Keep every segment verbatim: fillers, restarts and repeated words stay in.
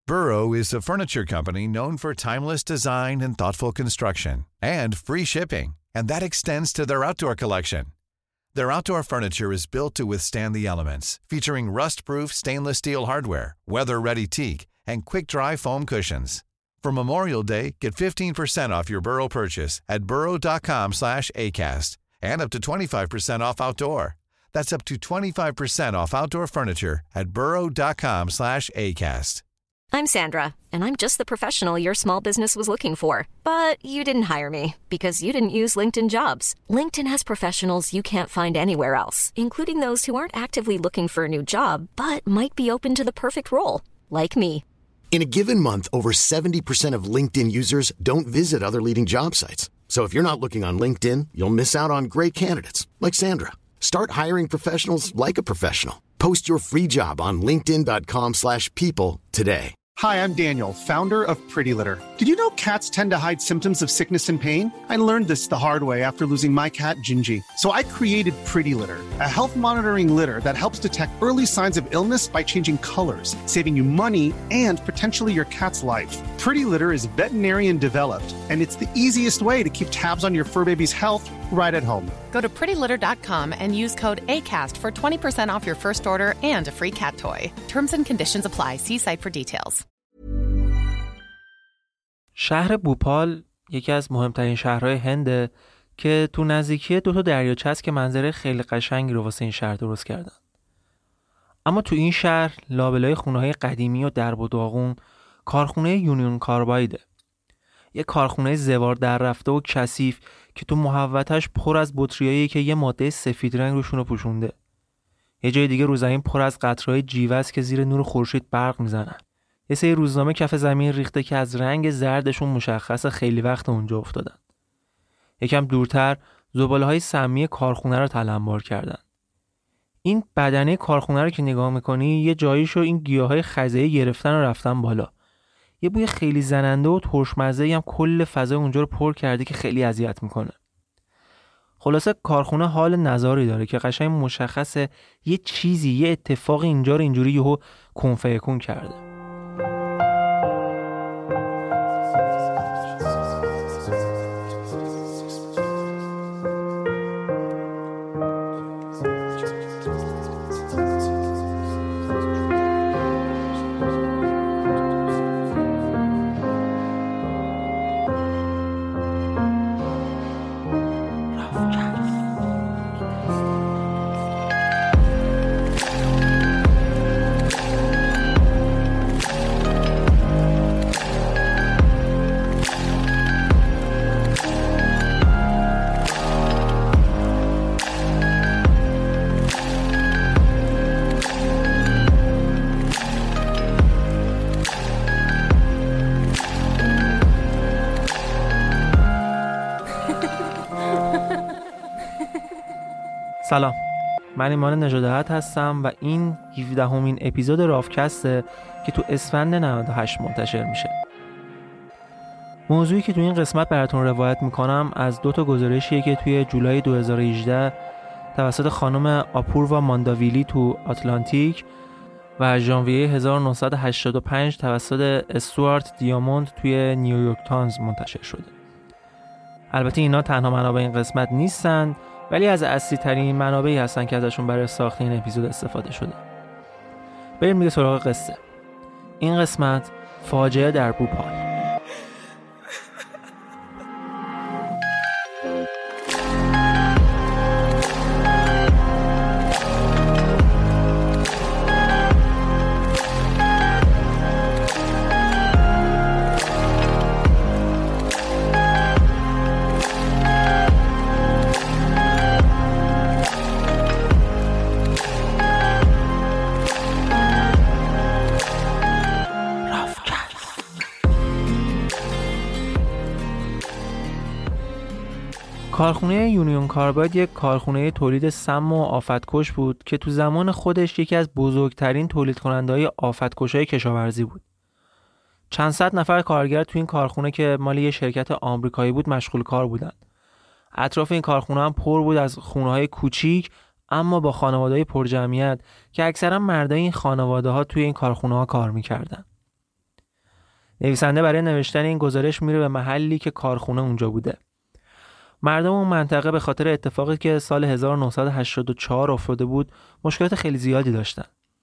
Burrow is a furniture company known for timeless design and thoughtful construction, and free shipping, and that extends to their outdoor collection. Their outdoor furniture is built to withstand the elements, featuring rust-proof stainless steel hardware, weather-ready teak, and quick-dry foam cushions. For Memorial Day, get fifteen percent off your Burrow purchase at burrow.com slash ACAST and up to twenty-five percent off outdoor. That's up to twenty-five percent off outdoor furniture at burrow.com slash ACAST. I'm Sandra, and I'm just the professional your small business was looking for. But you didn't hire me because you didn't use LinkedIn Jobs. LinkedIn has professionals you can't find anywhere else, including those who aren't actively looking for a new job, but might be open to the perfect role, like me. In a given month, over seventy percent of LinkedIn users don't visit other leading job sites. So if you're not looking on LinkedIn, you'll miss out on great candidates like Sandra. Start hiring professionals like a professional. Post your free job on linkedin.com slash people today. Hi, I'm Daniel, founder of Pretty Litter. Did you know cats tend to hide symptoms of sickness and pain? I learned this the hard way after losing my cat, Gingy. So I created Pretty Litter, a health monitoring litter that helps detect early signs of illness by changing colors, saving you money and potentially your cat's life. Pretty Litter is veterinarian developed, and it's the easiest way to keep tabs on your fur baby's health right at home. Go to pretty litter dot com and use code ACAST for twenty percent off your first order and a free cat toy. Terms and conditions apply. See site for details. شهر بوپال یکی از مهمترین شهرهای هنده که تو نزدیکی دو تا دریاچه است که منظره خیلی قشنگی رو واسه این شهر درست کردن. اما تو این شهر لابلای خونه‌های قدیمی و درب و داغون کارخونه یونیون کاربایده. یه کارخونه زوار در رفته و کثیف که تو محوطه‌اش پر از بطریایی که یه ماده سفید رنگ روشون رو پوشونده. یه جای دیگه رو زمین پر از قطره‌های جیوه است که زیر نور خورشید برق میزنن. یه سری روزنامه کف زمین ریخته که از رنگ زردشون مشخصه خیلی وقت اونجا افتادن. یکم دورتر زباله‌های سمی کارخونه رو تلمبار کردن. این بدنه کارخونه رو که نگاه می‌کنی یه جاییشو این گیاهای خزایی گرفتن و رفتن بالا. یه بوی خیلی زننده و ترشمزه‌ای هم کل فضای اونجا رو پر کرده که خیلی اذیت میکنه. خلاصه کارخونه حال نزاری داره که قشنگ مشخصه یه چیزی یه اتفاق اینجا رو اینجوری یهو کن فیکون کرده. سلام، من ایمان نژاده‌ات هستم و این هفدهمین اپیزود رافکسته که تو اسفند نود و هشت منتشر میشه. موضوعی که تو این قسمت براتون روایت میکنم از دو تا گزارشیه که توی جولای دو هزار و هجده توسط خانم آپوروا مانداویلی تو آتلانتیک و ژانویه هزار و نهصد و هشتاد و پنج توسط استوارت دیاموند توی نیویورک تایمز منتشر شده. البته اینا تنها منابع این قسمت نیستن، ولی از اصلی ترین منابعی هستن که ازشون برای ساخت این اپیزود استفاده شده. بریم دیگه سراغ قصه. این قسمت فاجعه در بوپال. کارخونه یونیون کارباید یک کارخونه تولید سم و آفتکش بود که تو زمان خودش یکی از بزرگترین تولید کننده‌های آفتکش‌های کشاورزی بود. چند صد نفر کارگر تو این کارخونه که مال یه شرکت آمریکایی بود مشغول کار بودن. اطراف این کارخونه هم پر بود از خونه‌های کوچیک اما با خانواده‌های پرجمعیت که اکثرا مردای این خانواده‌ها توی این کارخونه‌ها کار می‌کردن. نویسنده برای نوشتن این گزارش میره به محلی که کارخونه اونجا بوده. مردم اون منطقه به خاطر اتفاقی که سال هزار و نهصد و هشتاد و چهار افتاده بود مشکلات خیلی زیادی داشتن.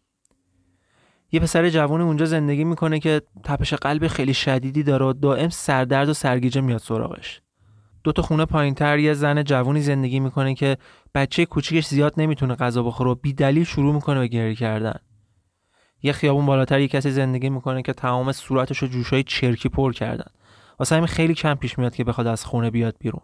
یه پسر جوان اونجا زندگی میکنه که تپش قلب خیلی شدیدی داره و دائم سردرد و سرگیجه میاد سراغش. دو تا خونه پایین‌تر یه زن جوانی زندگی میکنه که بچه کوچیکش زیاد نمیتونه غذا بخوره و بی‌دلیل شروع میکنه به گریه کردن. یه خیابون بالاتر یه کسی زندگی میکنه که تمام صورتش رو جوشای چرکی پر کردن. واسه همین خیلی کم پیش میاد که بخواد از خونه بیاد بیرون.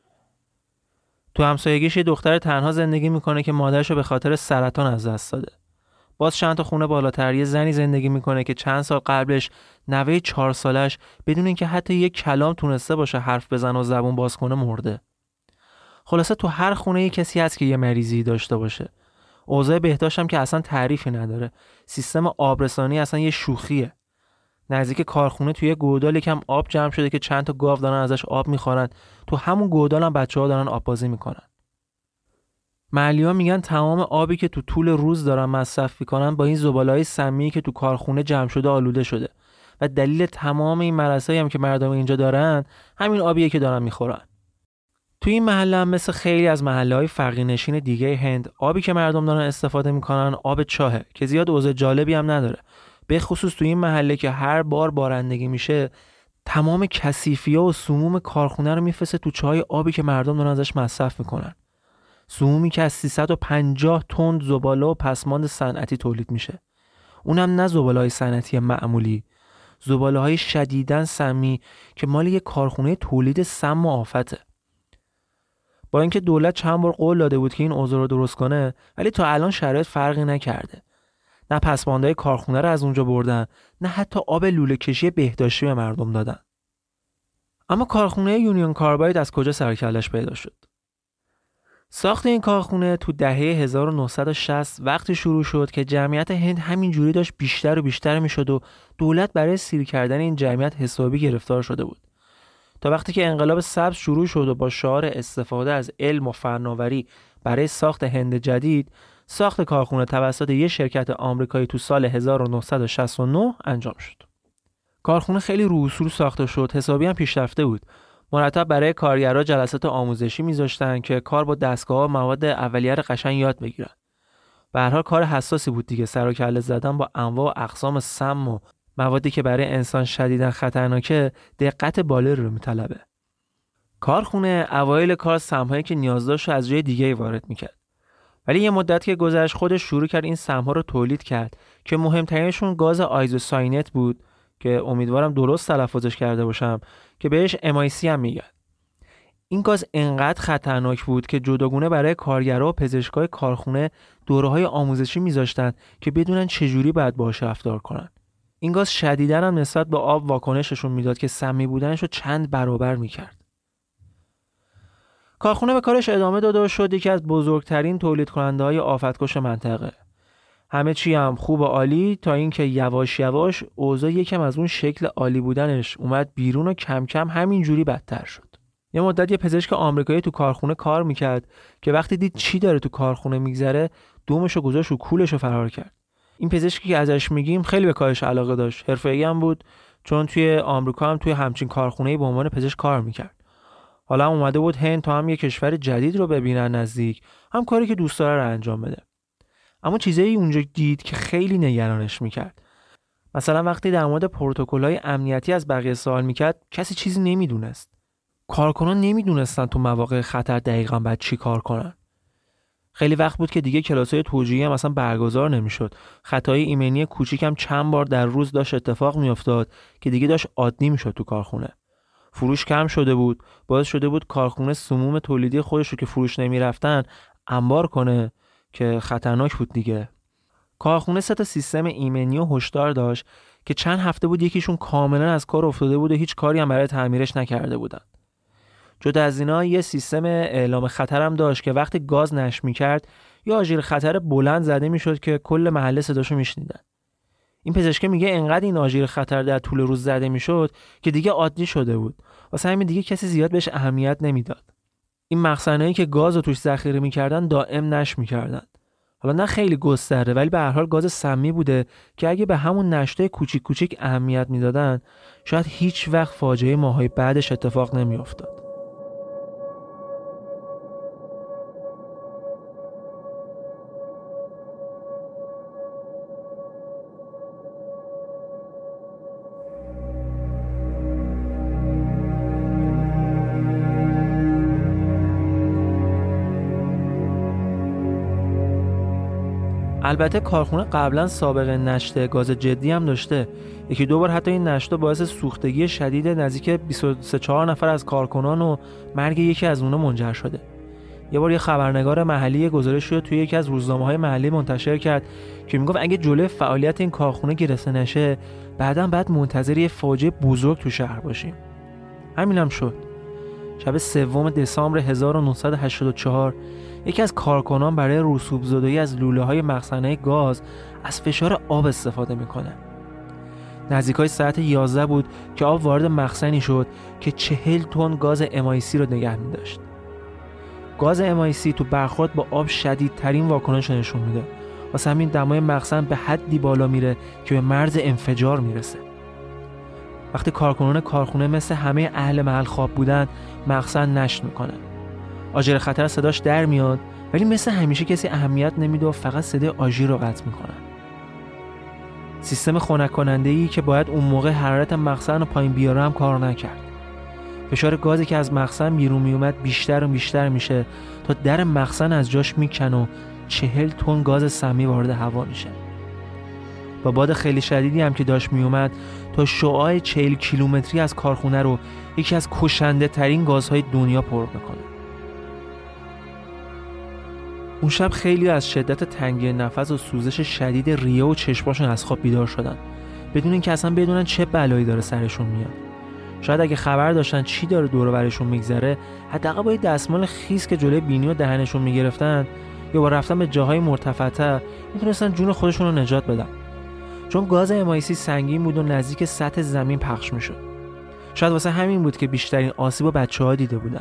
تو همسایگیش یه دختر تنها زندگی میکنه که مادرش رو به خاطر سرطان از دست داده. باز چند تا خونه بالاتر یه زنی زندگی میکنه که چند سال قبلش نوه چهار سالش بدون اینکه حتی یک کلام تونسته باشه حرف بزنه و زبون باز کنه مرده. خلاصه تو هر خونه یه کسی هست که یه مریضی داشته باشه. اوضاع بهداشت هم که اصلا تعریفی نداره. سیستم آبرسانی اصلا یه شوخیه. نزدیک کارخونه توی گودال یکم آب جمع شده که چند تا گاو دارن ازش آب میخورن. تو همون گودال هم بچه‌ها دارن آب بازی میکنن. محلی‌ها میگن تمام آبی که تو طول روز دارن مصرف میکنن با این زباله‌های سمی که تو کارخونه جمع شده آلوده شده و دلیل تمام این مرضایی هم که مردم اینجا دارن همین آبیه که دارن میخورن. تو این محله هم مثل خیلی از محله‌های فقیرنشین دیگه هند آبی که مردم دارن استفاده میکنن آب چاهه که زیاد اوضاع جالبی هم نداره. به خصوص تو این محله که هر بار بارندگی میشه تمام کثیفی‌ها و سموم کارخونه رو میفرسته تو چاهای آبی که مردم دارن ازش مصرف میکنن. سمومی که از سیصد و پنجاه تن زباله و پسماند صنعتی تولید میشه. اونم نه زباله‌های صنعتی معمولی، زباله‌های شدیداً سمی که مال یک کارخونه تولید سم و آفته. با اینکه دولت چند بار قول داده بود که این اوضاع رو درست کنه، ولی تا الان شرایط فرقی نکرده. نه پسماندهای کارخونه رو از اونجا بردن، نه حتی آب لوله کشی بهداشتی به مردم دادن. اما کارخونه یونیون کارباید از کجا سر کلش پیدا شد؟ ساخت این کارخونه تو دهه هزار و نهصد و شصت وقتی شروع شد که جمعیت هند همینجوری داشت بیشتر و بیشتر میشد و دولت برای سیر کردن این جمعیت حسابی گرفتار شده بود. تا وقتی که انقلاب سبز شروع شد و با شعار استفاده از علم و فناوری برای ساخت هند جدید، ساخت کارخونه توسط یک شرکت آمریکایی تو سال هزار و نهصد و شصت و نه انجام شد. کارخونه خیلی رو اصول ساخته شد، حسابی هم پیشرفته بود. مرتب برای کارگرها جلسات آموزشی میذاشتن که کار با دستگاه و مواد اولیه رو قشنگ یاد بگیرن. به هر حال کار حساسی بود دیگه، سر و کله زدن با انواع و اقسام سم و موادی که برای انسان شدیداً خطرناکه دقت بالایی رو میطلبه. کارخونه اوایل کار سم‌هایی که نیاز داشت از جای دیگه‌ای وارد میکرد. ولی یه مدت که گذشت خودش شروع کرد این سم‌ها رو تولید کرد که مهمترینشون گاز آیزوساینت بود که امیدوارم درست تلفظش کرده باشم که بهش ام آی سی هم میگن. این گاز انقدر خطرناک بود که جداگونه برای کارگرها و پزشکای کارخونه دوره‌های آموزشی میذاشتن که بدونن چجوری باید باهاش رفتار کنن. این گاز شدیداً هم نسبت به آب واکنششون میداد که سمی بودنش رو چند برابر میکرد. کارخونه به کارش ادامه داد و شد یکی از بزرگترین تولید کننده‌های آفتکش منطقه. همه چی هم خوب و عالی تا اینکه یواش یواش اوضاع یکم از اون شکل عالی بودنش اومد بیرون و کم کم همینجوری بدتر شد. یه مدت یه پزشک آمریکایی تو کارخونه کار میکرد که وقتی دید چی داره تو کارخونه میگذره دومشو گذاشت و کولشو فرار کرد. این پزشکی که ازش میگیم خیلی به کارش علاقه داشت، حرفه‌ای هم بود، چون توی آمریکا هم توی همچین کارخونه‌ای به عنوان پزشک کار میکرد. حالا هم اومده بود هند تا هم یه کشور جدید رو ببینن نزدیک، هم کاری که دوست داره رو انجام بده. اما چیزایی اونجا دید که خیلی نگرانش میکرد. مثلا وقتی در مورد پروتکل‌های امنیتی از بقیه سوال میکرد، کسی چیزی نمیدونست. کارکنان نمیدونستن تو مواقع خطر دقیقاً باید چی کار کنن. خیلی وقت بود که دیگه کلاس‌های توجیهی هم مثلا برگزار نمیشد. خطای ایمنی کوچیکم چند بار در روز داشت اتفاق میافتاد که دیگه داشت عادی میشد تو کارخونه. فروش کم شده بود، باعث شده بود کارخونه سموم تولیدی خودش رو که فروش نمیرفتن انبار کنه که خطرناک بود دیگه. کارخونه سه تا سیستم ایمنی و هشدار داشت که چند هفته بود یکیشون کاملا از کار افتاده بود و هیچ کاری هم برای تعمیرش نکرده بودن. جدا از اینا یه سیستم اعلام خطر هم داشت که وقتی گاز نشت می‌کرد یا آژیر خطر بلند زده میشد که کل محله صداشو میشنیدن. این پزشک میگه انقدر این آژیر خطر در طول روز زده میشد که دیگه عادی شده بود. واسه همین دیگه کسی زیاد بهش اهمیت نمیداد. این مخزنایی که گاز رو توش ذخیره می‌کردن دائم نشت می‌کردن. حالا نه خیلی گسترده، ولی به هر حال گاز سمی بوده که اگه به همون نشتای کوچیک کوچیک اهمیت میدادن شاید هیچ وقت فاجعه ماهای بعدش اتفاق نمیافتاد. البته کارخونه قبلا سابقه نشت گاز جدی هم داشته. یکی دو بار حتی این نشت باعث سوختگی شدید نزدیک بیست و سه چهار نفر از کارکنان و مرگ یکی از اونها منجر شده. یه بار یه خبرنگار محلی گزارشی رو توی یکی از روزنامه‌های محلی منتشر کرد که میگفت اگه جلوی فعالیت این کارخونه گرفته نشه بعداً بعد منتظر یه فاجعه بزرگ تو شهر باشیم. همین هم شد. شب سوم دسامبر هزار و نهصد و هشتاد و چهار یکی از کارکنان برای رسوب زدایی از لوله‌های مخزنه گاز از فشار آب استفاده میکنه. نزدیکای ساعت یازده بود که آب وارد مخزنی شد که چهل تن گاز ام آی سی رو نگه می‌داشت. گاز ام آی سی تو برخورد با آب شدیدترین واکنش نشون میده. واسه همین دمای مخزن به حدی بالا میره که به مرز انفجار میرسه. وقتی کارکنان کارخونه مثل همه اهل محل خواب بودن، مخزن نشت میکنه. آژیر خطر صداش در میاد، ولی مثل همیشه کسی اهمیت نمیده و فقط صدای آژیر رو قطع میکنه. سیستم خنک کننده‌ای که باید اون موقع حرارت مخزن رو پایین بیاره هم کار نکرد. فشار گازی که از مخزن بیرون میومد بیشتر و بیشتر میشه تا در مخزن از جاش میکنه و چهل تن گاز سمی وارد هوا میشه. با باد خیلی شدیدی هم که داشت میومد تا شعاع چهل کیلومتری از کارخونه رو یکی از کشنده ترین گازهای دنیا پر میکنه. اون شب خیلی از شدت تنگی نفس و سوزش شدید ریه و چشماشون از خواب بیدار شدن بدون اینکه اصلا بدونن چه بلایی داره سرشون میاد. شاید اگه خبر داشتن چی داره دور و برشون میگذره، حداقل با یه دستمال خیس که جلوی بینی و دهنشون میگرفتن یا با رفتن به جاهای مرتفع‌تر میتونستن جون خودشون رو نجات بدن. چون گاز ام آی سی سنگین بود و نزدیک سطح زمین پخش میشد. شاید واسه همین بود که بیشترین آسیب و بچه‌ها دیده بودن.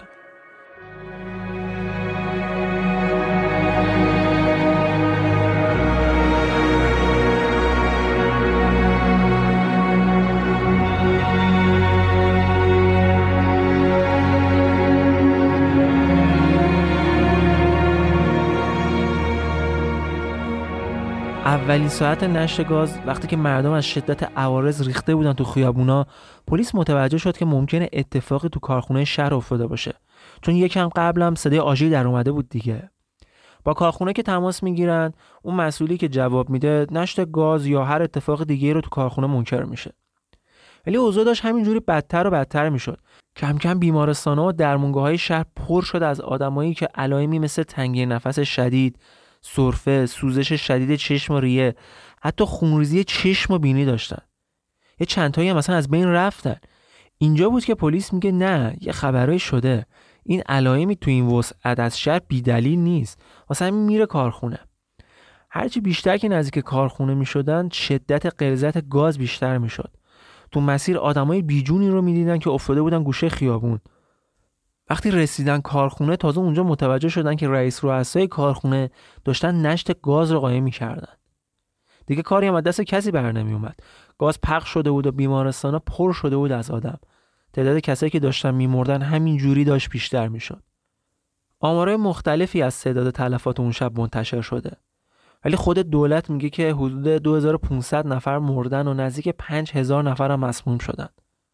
اولین ساعت نشت گاز وقتی که مردم از شدت عوارض ریخته بودن تو خیابونا، پلیس متوجه شد که ممکنه اتفاقی تو کارخونه شهر افتاده باشه، چون یکم قبل هم صدای آژیر در اومده بود دیگه. با کارخونه که تماس میگیرن، اون مسئولی که جواب میده نشت گاز یا هر اتفاق دیگه رو تو کارخونه منکر میشه. ولی اوضاع داشت همینجوری بدتر و بدتر میشد. کم کم بیمارستان‌ها و درمونگاه‌های شهر پر شد از آدمایی که علائمی مثل تنگی نفس شدید، سرفه، سوزش شدید چشم و ریه، حتی خونریزی چشم و بینی داشتن. یه چند تایی هم مثلا از بین رفتن. اینجا بود که پلیس میگه نه، یه خبرایی شده. این علائمی تو این وسعت از شهر بی‌دلیل نیست. واسه همین میره کارخونه. هرچی بیشتر که نزدیک کارخونه میشدن، شدت غلظت گاز بیشتر میشد. تو مسیر آدمای بیجونی رو میدیدن که افتاده بودن گوشه خیابون. وقتی رسیدن کارخونه، تازه اونجا متوجه شدن که رئیس رؤسای کارخونه داشتن نشت گاز رو قایم می‌کردن. دیگه کاری هم از دست کسی بر نمی اومد. گاز پخش شده بود و بیمارستانا پر شده بود از آدم. تعداد کسایی که داشتن می‌مردن همین جوری داشت بیشتر می‌شد. آمارهای مختلفی از تعداد تلفات اون شب منتشر شده. ولی خود دولت میگه که حدود دو هزار و پانصد نفر مردن و نزدیک پنج هزار نفر هم مسموم شدن.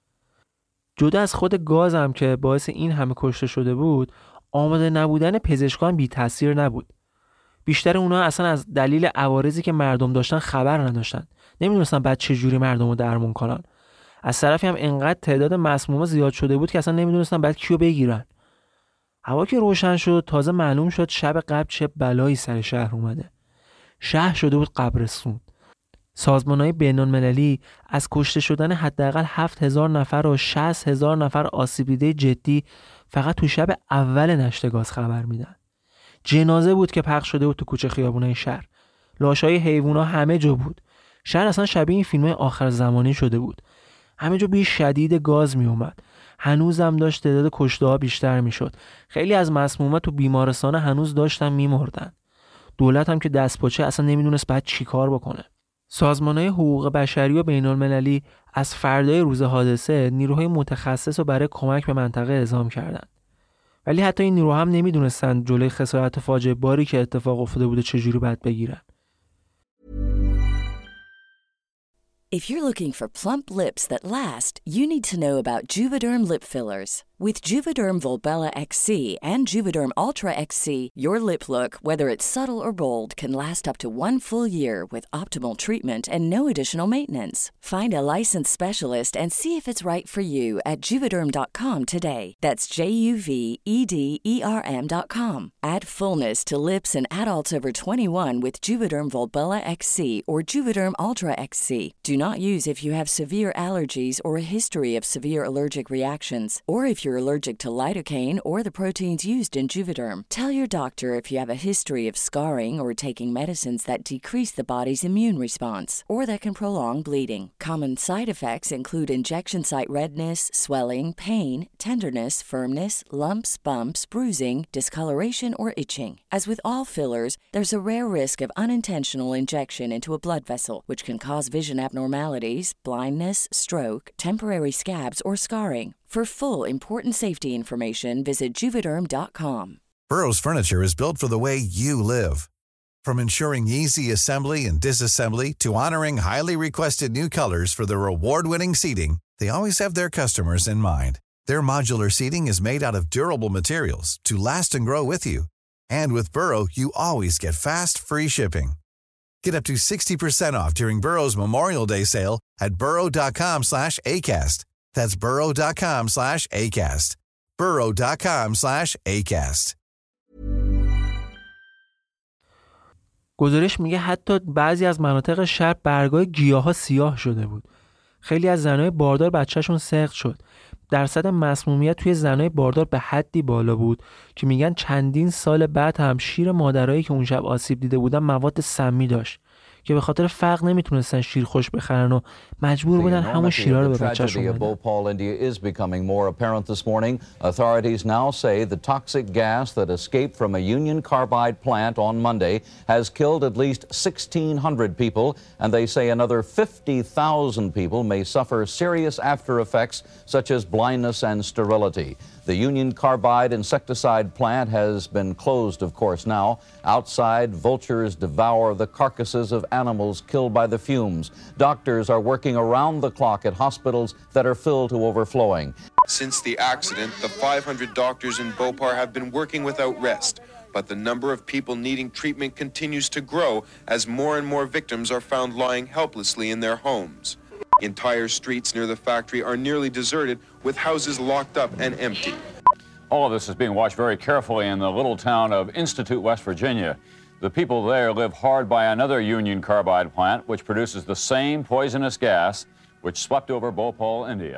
جدا از خود گاز هم که باعث این همه کشته شده بود، آماده نبودن پزشکان بی تاثیر نبود. بیشتر اونها اصلا از دلیل عوارضی که مردم داشتن خبر نداشتن. نمیدونستن بعد چه جوری مردم رو درمون کنن. از طرفی هم انقدر تعداد مسموما زیاد شده بود که اصلا نمیدونستن بعد کیو بگیرن. هوا که روشن شد، تازه معلوم شد شب قبل چه بلایی سر شهر اومده. شهر شده بود قبرستون. سازمان‌های بین‌المللی از کشته شدن حداقل هفت هزار نفر و شصت هزار نفر آسیب دیده جدی فقط تو شب اول نشت گاز خبر میدن. جنازه بود که پخش شده بود تو کوچه خیابونای شهر. لاشای حیوونا همه جا بود. شهر اصلا شبیه این فیلم‌های آخر زمانی شده بود. همه جا بوی شدید گاز می اومد. هنوزم داشت تعداد کشته‌ها بیشتر میشد. خیلی از مسموما تو بیمارستان هنوز داشتن میمردن. دولت هم که دستپاچه اصلا نمیدونست بعد چی کار بکنه. سازمان‌های حقوق بشری و بین‌المللی از فردای روز حادثه نیروهای متخصص رو برای کمک به منطقه اعزام کردند. ولی حتی این نیروها هم نمیدونستن جلوی خسارت فاجعه باری که اتفاق افتاده بوده چجوری باید بگیرن. If you're looking for plump lips that last, you need to know about Juvederm lip fillers. With Juvederm Volbella X C and Juvederm Ultra X C, your lip look, whether it's subtle or bold, can last up to one full year with optimal treatment and no additional maintenance. Find a licensed specialist and see if it's right for you at Juvederm dot com today. That's J U V E D E R M dot com. Add fullness to lips in adults over twenty-one with Juvederm Volbella X C or Juvederm Ultra X C. Do not use if you have severe allergies or a history of severe allergic reactions, or if you're allergic to lidocaine or the proteins used in Juvederm. Tell your doctor if you have a history of scarring or taking medicines that decrease the body's immune response or that can prolong bleeding. Common side effects include injection site redness, swelling, pain, tenderness, firmness, lumps, bumps, bruising, discoloration, or itching. As with all fillers, there's a rare risk of unintentional injection into a blood vessel, which can cause vision abnormalities, blindness, stroke, temporary scabs, or scarring. For full important safety information, visit Juvederm dot com. Burrow's furniture is built for the way you live. From ensuring easy assembly and disassembly to honoring highly requested new colors for their award-winning seating, they always have their customers in mind. Their modular seating is made out of durable materials to last and grow with you. And with Burrow, you always get fast, free shipping. Get up to sixty percent off during Burrow's Memorial Day sale at burrow dot com slash acast. That's burrow dot com slash acast. burrow dot com slash acast. گزارش میگه حتی بعضی از مناطق شهر برگای گیاها سیاه شده بود. خیلی از زنای باردار بچه‌شون سقط شد. درصد مسمومیت توی زنای باردار به حدی بالا بود که میگن چندین سال بعد هم شیر مادرایی که اون شب آسیب دیده بودن مواد سمی داشت که به خاطر فقر نمیتونستن شیر خوش بخرن و مجبور بودن همون شیرها رو به بچه‌شون بدن. Bhopal, India is becoming more apparent this morning. Authorities now say the toxic gas that escaped from a Union Carbide plant on Monday has killed at least sixteen hundred people, and they say another fifty thousand people may suffer serious after effects such as blindness and sterility. The Union Carbide insecticide plant has been closed, of course, now. Outside, vultures devour the carcasses of animals killed by the fumes. Doctors are working around the clock at hospitals that are filled to overflowing. Since the accident, the five hundred doctors in Bhopal have been working without rest. But the number of people needing treatment continues to grow as more and more victims are found lying helplessly in their homes. Entire streets near the factory are nearly deserted, with houses locked up and empty. All of this is being watched very carefully in the little town of Institute, West Virginia. The people there live hard by another Union Carbide plant, which produces the same poisonous gas which swept over Bhopal, India.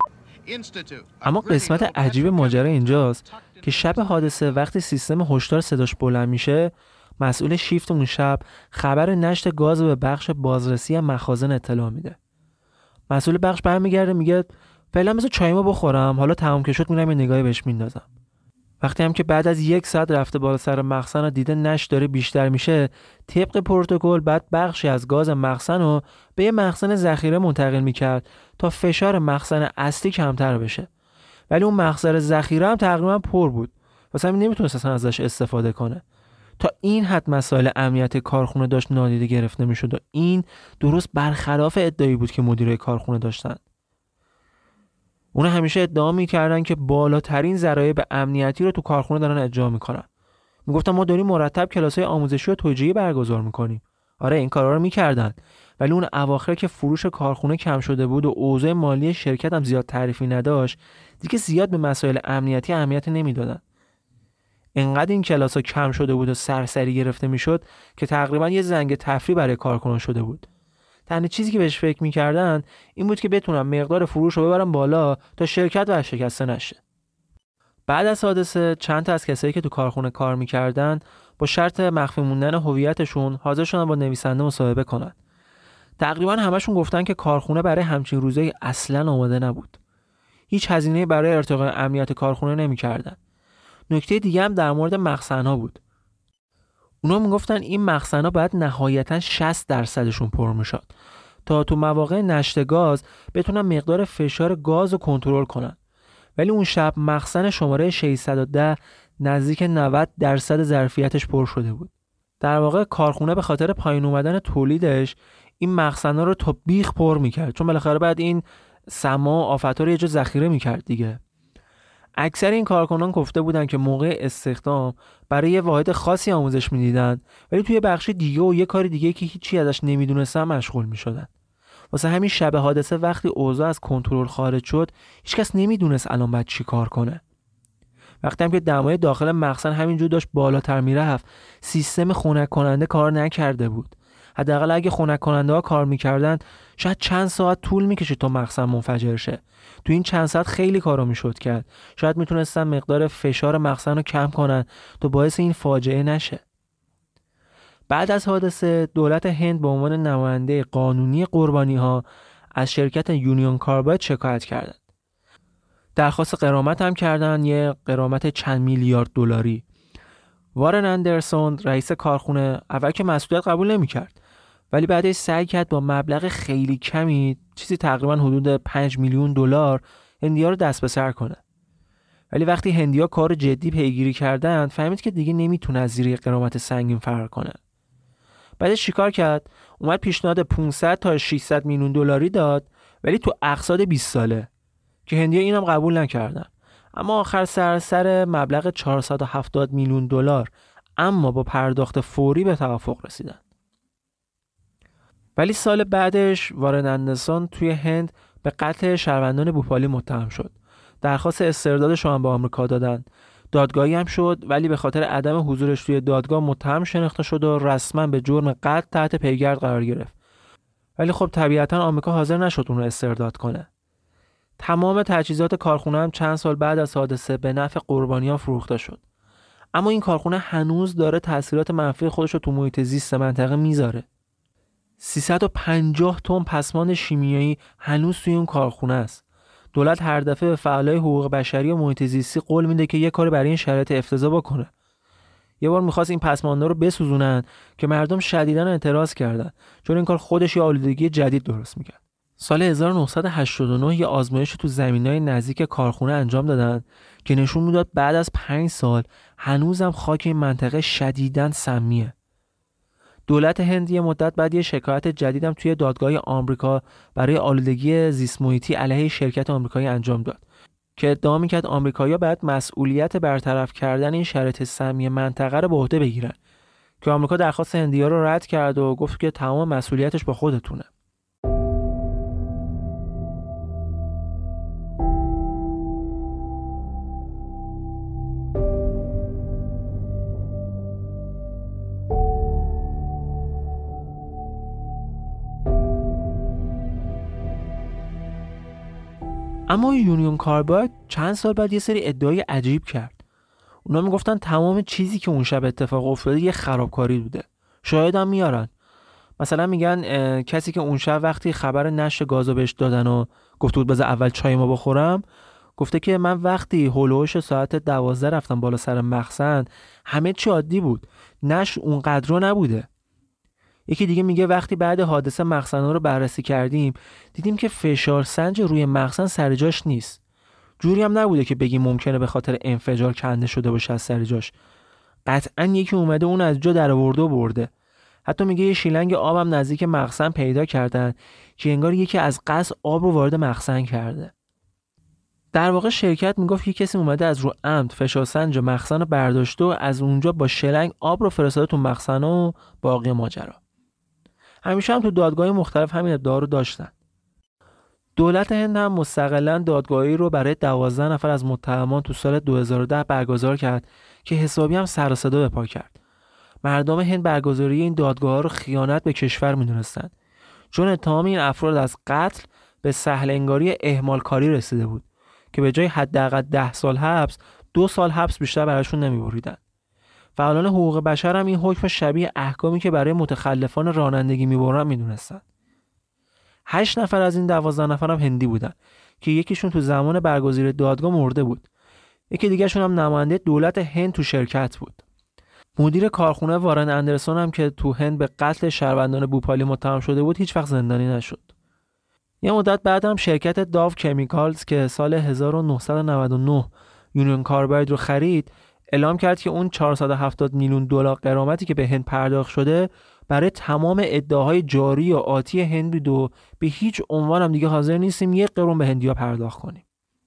اما قسمت عجیب ماجرا اینجاست که شب حادثه وقتی سیستم هشدار صداش بلند میشه، مسئول شیفت اون شب خبر نشت گاز به بخش بازرسی مخازن اطلاع میده. مسئول بخش برمیگرده میگه فعلا بذار چایمو بخورم، حالا تمام که شد میرم یه نگاهی بهش میندازم. وقتی هم که بعد از یک ساعت رفته بالا سر مخزن و دیده نشت داره بیشتر میشه، طبق پروتکل بعد بخشی از گاز مخزن رو به یه مخزن ذخیره منتقل میکرد تا فشار مخزن اصلی کمتر بشه. ولی اون مخزن ذخیره هم تقریبا پر بود، واسه همین نمیتونست اصلا ازش استفاده کنه. تا این حد مسائل امنیت کارخونه داشت نادیده گرفته میشد و این درست برخلاف ادعایی بود که مدیرای کارخونه داشتن. اونا همیشه ادعا میکردن که بالاترین ضرایب امنیتی رو تو کارخونه دارن اجرا میکنن. میگفتن ما داریم مرتب کلاسای آموزشی و توجیهی برگزار میکنیم. آره این کارا رو میکردن، ولی اون اواخر که فروش کارخونه کم شده بود و اوضاع مالی شرکت هم زیاد تعریفی نداشت، دیگه زیاد به مسائل امنیتی اهمیت نمیدادن. انقدر این کلاسا کم شده بود و سرسری گرفته میشد که تقریبا یه زنگ تفریح برای کارکنان شده بود. تنها چیزی که بهش فکر میکردن این بود که بتونن مقدار فروش رو ببرن بالا تا شرکت ورشکسته نشه. بعد از حادثه چند تا از کسایی که تو کارخونه کار میکردن با شرط مخفی موندن هویتشون حاضر شدن با نویسنده مصاحبه کنن. تقریبا همشون گفتن که کارخونه برای همچین روزایی اصلاً آماده نبود. هیچ هزینه‌ای برای ارتقاء امنیت کارخونه نمیکردن. نکته دیگه هم در مورد مخزن‌ها بود. اونا میگفتن این مخزن‌ها باید نهایتاً شصت درصدشون پر میشد تا تو مواقع نشت گاز بتونن مقدار فشار گاز رو کنترل کنن. ولی اون شب مخزن شماره ششصد و ده نزدیک نود درصد ظرفیتش پر شده بود. در واقع کارخونه به خاطر پایین اومدن تولیدش این مخزن‌ها رو تا بیخ پر میکرد، چون بالاخره بعد این سما و آفت‌ها رو یه جا ذخیره میکرد دیگه. اکثر این کارکنان گفته بودن که موقع استخدام برای یه واحد خاصی آموزش میدیدن، ولی توی بخش دیگه و یه کار دیگه که هیچی ازش نمیدونستن مشغول میشدن. واسه همین شب حادثه وقتی اوضاع از کنترل خارج شد، هیچکس نمیدونست الان باید چی کار کنه. وقتی هم که دمای داخل مخزن همینجور داشت بالاتر میرفت، سیستم خنک کننده کار نکرده بود. حداقل اگه خنک کننده ها کار میکردن شاید چند ساعت طول میکشید تا مخزن منفجر شه. تو این چند ساعت خیلی کارا میشد کرد. شاید میتونستن مقدار فشار مخزن رو کم کنن تا باعث این فاجعه نشه. بعد از حادثه دولت هند به عنوان نماینده قانونی قربانی ها از شرکت یونیون کارباید شکایت کردند. درخواست غرامت هم کردن، یه غرامت چند میلیارد دلاری. وارن اندرسون رئیس کارخونه اول که مسئولیت قبول نمی‌کرد، ولی بعدش سعی کرد با مبلغ خیلی کمی، چیزی تقریبا حدود پنج میلیون دلار، هندی‌ها رو دست به سر کنه. ولی وقتی هندی‌ها کار جدی پیگیری کردن، فهمید که دیگه نمیتونه از زیر غرامت سنگین فرار کنه. بعدش چیکار کرد؟ اومد پیشنهاد پانصد تا ششصد میلیون دلاری داد، ولی تو اقساط بیست ساله، که هندی‌ها اینم قبول نکردن. اما آخر سر سر مبلغ چهارصد و هفتاد میلیون دلار اما با پرداخت فوری به توافق رسیدن. ولی سال بعدش وارن اندرسون توی هند به قتل شهروندان بوپالی متهم شد. درخواست استردادش رو هم به آمریکا دادن. دادگاهی هم شد، ولی به خاطر عدم حضورش توی دادگاه متهم شناخته شد و رسما به جرم قتل تحت پیگرد قرار گرفت. ولی خب طبیعتاً آمریکا حاضر نشد اون رو استرداد کنه. تمام تجهیزات کارخونه هم چند سال بعد از حادثه به نفع قربانیان فروخته شد. اما این کارخونه هنوز داره تاثیرات منفی خودش رو تو محیط زیست منطقه میذاره. سیصد و پنجاه تن پسماند شیمیایی هنوز توی اون کارخونه است. دولت هر دفعه به فعالای حقوق بشری و محیط زیستی قول میده که یه کار برای این شرایط افتضاح بکنه. یه بار می‌خواست این پسماندا رو بسوزونن که مردم شدیداً اعتراض کردن، چون این کار خودش یه آلودگی جدید درست می‌کرد. سال هزار و نهصد و هشتاد و نه یه آزمایش تو زمینای نزدیک کارخونه انجام دادن که نشون میداد بعد از پنج سال هنوزم خاک این منطقه شدیداً سمیه. دولت هند یه مدت بعد یه شکایت جدیدم توی دادگاه آمریکا برای آلودگی زیست محیطی علیه شرکت آمریکایی انجام داد که ادعا میکرد آمریکایی‌ها باید مسئولیت برطرف کردن این شرایط سمی منطقه رو به عهده بگیرن، که آمریکا درخواست هندی‌ها رو رد کرد و گفت که تمام مسئولیتش با خودتونه. اما یونیون کارباید چند سال بعد یه سری ادعای عجیب کرد. اونا میگفتن تمام چیزی که اون شب اتفاق افتاده یه خرابکاری بوده. شاهد هم میارن. مثلا میگن کسی که اون شب وقتی خبر نشت گازو بهش دادن و گفته بود بذار اول چای ما بخورم، گفته که من وقتی هولوش ساعت دوازده رفتم بالا سر مخزن همه چی عادی بود، نشت اونقدر نبوده. یکی دیگه میگه وقتی بعد حادثه مخزن‌ها رو بررسی کردیم دیدیم که فشار سنج روی مخزن سر جاش نیست. جوری هم نبوده که بگیم ممکنه به خاطر انفجار کنده شده باشه از سر جاش. قطعاً یکی اومده اون از جا در آورده و برده. حتی میگه یه شیلنگ آبم نزدیک مخزن پیدا کردن که انگار یکی از قصد آب رو وارد مخزن کرده. در واقع شرکت میگفت یه کسی اومده از رو عمد فشار سنج مخزن رو برداشته و از اونجا با شیلنگ آب رو فرستاده تو مخزن و باقی ماجرا. همیشه هم تو دادگاه‌های مختلف همین ادعا رو داشتن. دولت هند هم مستقلاً دادگاهی رو برای دوازده نفر از متهمان تو سال دو هزار و ده برگزار کرد که حسابی هم سر و صدا به پا کرد. مردم هند برگزاری این دادگاه‌ها رو خیانت به کشور می‌دونستن، چون اتهام این افراد از قتل به سهل انگاری اهمالکاری رسیده بود که به جای حداقل ده سال حبس، دو سال حبس بیشتر براشون نمی‌بریدن. فعالان حقوق بشر هم این حکم شبیه احکامی که برای متخلفان رانندگی میبرن میدونستن. هشت نفر از این دوازده نفر هم هندی بودن که یکیشون تو زمان برگزاری دادگاه مرده بود. یکی دیگه شون هم نماینده دولت هند تو شرکت بود. مدیر کارخونه وارن اندرسون هم که تو هند به قتل شهروندان بوپالی متهم شده بود هیچ وقت زندانی نشد. یه مدت بعد هم شرکت داو کمیکالز که سال هزار و نهصد و نود و نه یونیون کارباید رو خرید اعلام کرد که اون چهارصد و هفتاد میلیون دلار غرامتی که به هند پرداخت شده برای تمام ادعاهای جاری و آتی هند بود و به هیچ عنوان هم دیگه حاضر نیستیم یک قرون به هندیا پرداخت کنیم.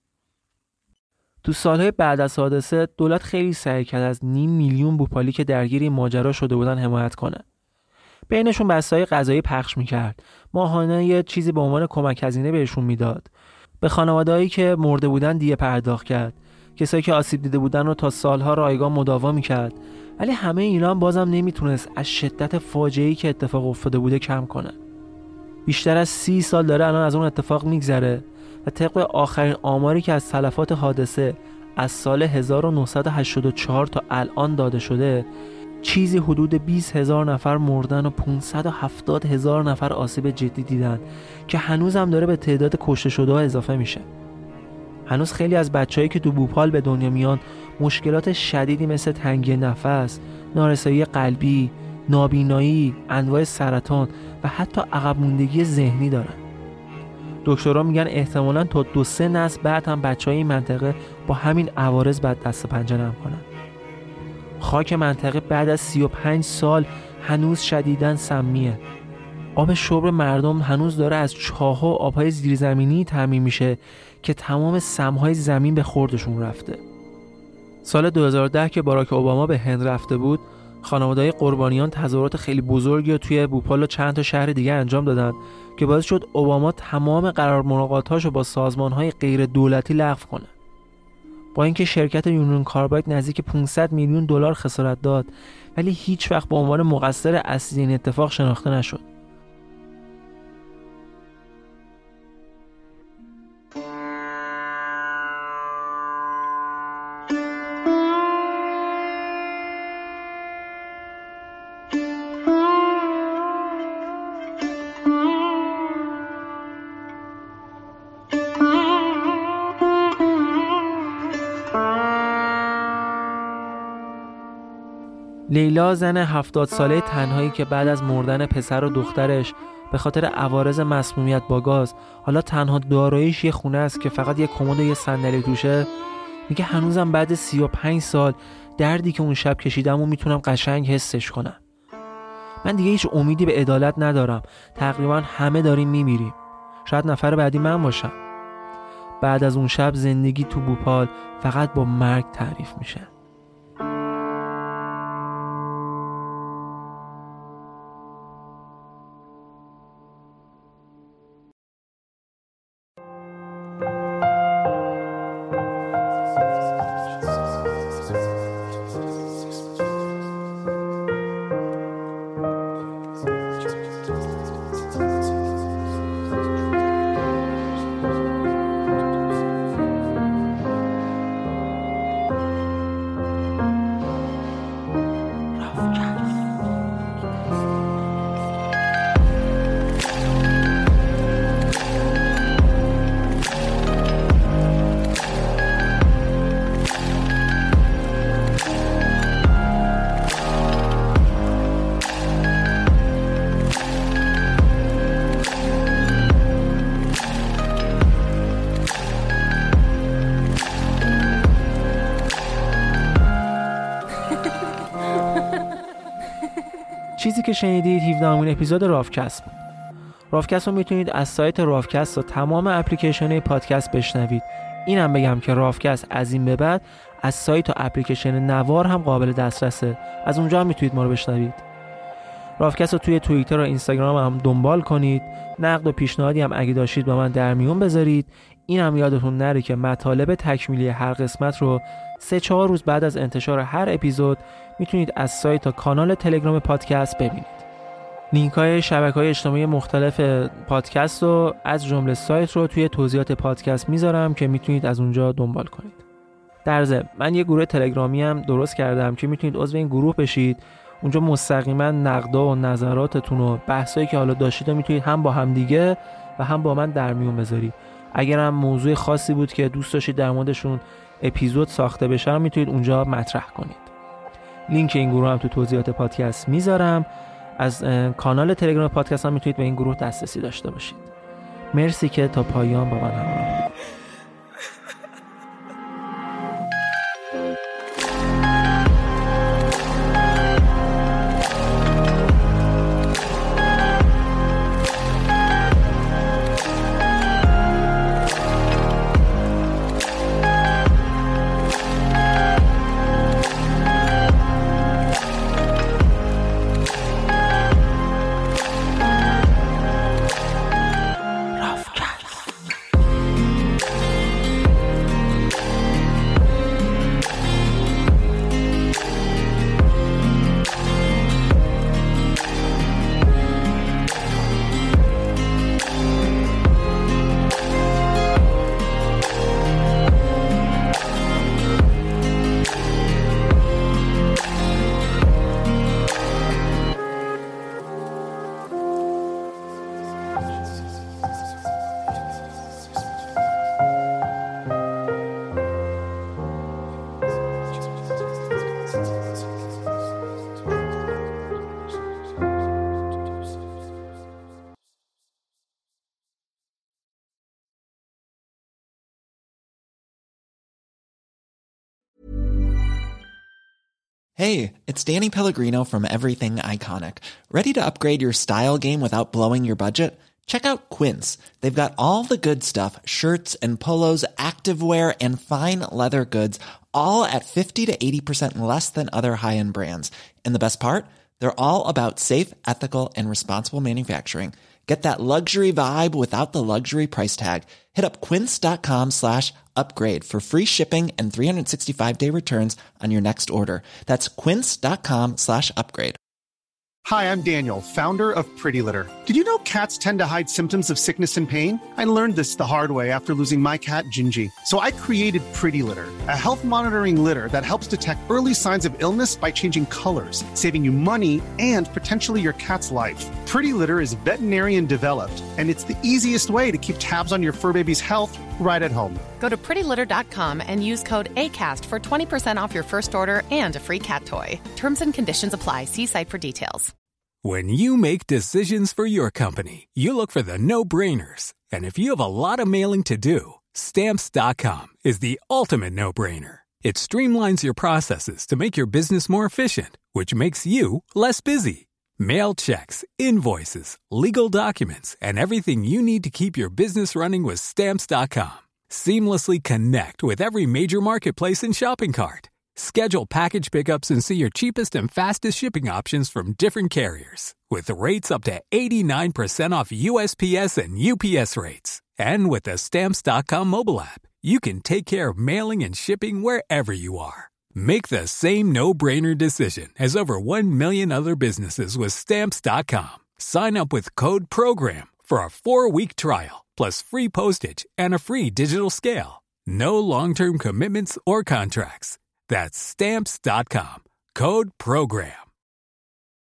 تو سالهای بعد از حادثه دولت خیلی سعی کرد از نیم میلیون بوپالی که درگیر این ماجرا شده بودن حمایت کنه. بینشون بسته‌های غذایی پخش میکرد، ماهانه یه چیزی به عنوان کمک هزینه بهشون میداد. به خانواده‌هایی که مرده بودن دیه پرداخت کرد. کسایی که آسیب دیده بودن رو تا سالها رایگان مداوا میکرد. ولی همه اینا هم بازم نمیتونست از شدت فاجعه‌ای که اتفاق افتاده بوده کم کنه. بیشتر از سی سال داره الان از اون اتفاق میگذره و طبق آخرین آماری که از تلفات حادثه از سال هزار و نهصد و هشتاد و چهار تا الان داده شده چیزی حدود بیست هزار نفر مردن و پانصد و هفتاد هزار نفر آسیب جدی دیدن که هنوز هم داره به تعداد کشته شده ها اضافه میشه. هنوز خیلی از بچه‌هایی که تو بوپال به دنیا میان مشکلات شدیدی مثل تنگی نفس، نارسایی قلبی، نابینایی، انواع سرطان و حتی عقب موندگی ذهنی دارن. دکترها میگن احتمالاً تا دو سه نسل بعد هم بچه‌های این منطقه با همین عوارض بعد دست پنجه نرم کنن. خاک منطقه بعد از سی و پنج سال هنوز شدیداً سمیه. آب شرب مردم هنوز داره از چاه‌ها و آب‌های زیرزمینی تامین میشه که تمام سمهای زمین به خوردشون رفته. سال دو هزار و ده که باراک اوباما به هند رفته بود، خانواده‌های قربانیان تظاهرات خیلی بزرگی رو توی بوپال و چند تا شهر دیگه انجام دادن که باعث شد اوباما تمام قرار ملاقات‌هاشو با سازمان‌های غیر دولتی لغو کنه. با اینکه شرکت یونیون کارباید نزدیک پانصد میلیون دلار خسارت داد، ولی هیچ وقت به عنوان مقصر اصلی این اتفاق شناخته نشد. لیلا زن هفتاد ساله تنهایی که بعد از مردن پسر و دخترش به خاطر عوارض مسمومیت با گاز حالا تنها داراییش یه خونه است که فقط یه کمد و یه صندلی توشه، میگه هنوزم بعد سی و پنج سال دردی که اون شب کشیدم و میتونم قشنگ حسش کنم. من دیگه هیچ امیدی به عدالت ندارم. تقریبا همه داریم میمیریم. شاید نفر بعدی من باشم. بعد از اون شب زندگی تو بوپال فقط با مرگ تعریف میشه. چیزی که شنیدید هفدهمین اپیزود رافکست بود. رافکست رو میتونید از سایت رافکست و تمام اپلیکیشن پادکست بشنوید. اینم بگم که رافکست از این به بعد از سایت و اپلیکیشن نوار هم قابل دسترسه. از اونجا هم میتونید ما رو بشنوید. رافکست رو توی توییتر و اینستاگرام هم دنبال کنید. نقد و پیشنهادی هم اگه داشتید با من در میون بذارید. این هم یادتون نره که مطالب تکمیلی هر قسمت رو سه چهار روز بعد از انتشار هر اپیزود میتونید از سایت تا کانال تلگرام پادکست ببینید. لینک های شبکه‌های اجتماعی مختلف پادکست رو از جمله سایت رو توی توضیحات پادکست میذارم که میتونید از اونجا دنبال کنید. در ضمن من یه گروه تلگرامی هم درست کردم که میتونید عضو این گروه بشید. اونجا مستقیما نقدا و نظراتتون و بحثایی که حالا داشتید رو میتونید هم با هم دیگه و هم با من در میون بذارید. اگر هم موضوع خاصی بود که دوست داشتید در موردشون اپیزود ساخته بشه میتونید اونجا مطرح کنید. لینک این گروه هم تو توضیحات پادکست میذارم. از کانال تلگرام پادکست هم میتونید به این گروه دسترسی داشته باشید. مرسی که تا پایان با من همراه بودید. Hey, it's Danny Pellegrino from Everything Iconic. Ready to upgrade your style game without blowing your budget? Check out Quince. They've got all the good stuff, shirts and polos, activewear, and fine leather goods, all at fifty to eighty percent less than other high-end brands. And the best part? They're all about safe, ethical, and responsible manufacturing. Get that luxury vibe without the luxury price tag. Hit up quince.com slash upgrade for free shipping and three sixty-five day returns on your next order. That's quince.com slash upgrade. Hi, I'm Daniel, founder of Pretty Litter. Did you know cats tend to hide symptoms of sickness and pain? I learned this the hard way after losing my cat, Gingy. So I created Pretty Litter, a health monitoring litter that helps detect early signs of illness by changing colors, saving you money and potentially your cat's life. Pretty Litter is veterinarian developed, and it's the easiest way to keep tabs on your fur baby's health right at home. Go to pretty litter dot com and use code ACAST for twenty percent off your first order and a free cat toy. Terms and conditions apply. See site for details. When you make decisions for your company, you look for the no-brainers. And if you have a lot of mailing to do, Stamps dot com is the ultimate no-brainer. It streamlines your processes to make your business more efficient, which makes you less busy. Mail checks, invoices, legal documents, and everything you need to keep your business running with Stamps dot com. Seamlessly connect with every major marketplace and shopping cart. Schedule package pickups and see your cheapest and fastest shipping options from different carriers. With rates up to eighty-nine percent off U S P S and U P S rates. And with the Stamps dot com mobile app, you can take care of mailing and shipping wherever you are. Make the same no-brainer decision as over one million other businesses with Stamps dot com. Sign up with code PROGRAM for a four-week trial, plus free postage and a free digital scale. No long-term commitments or contracts. That's Stamps dot com. Code PROGRAM.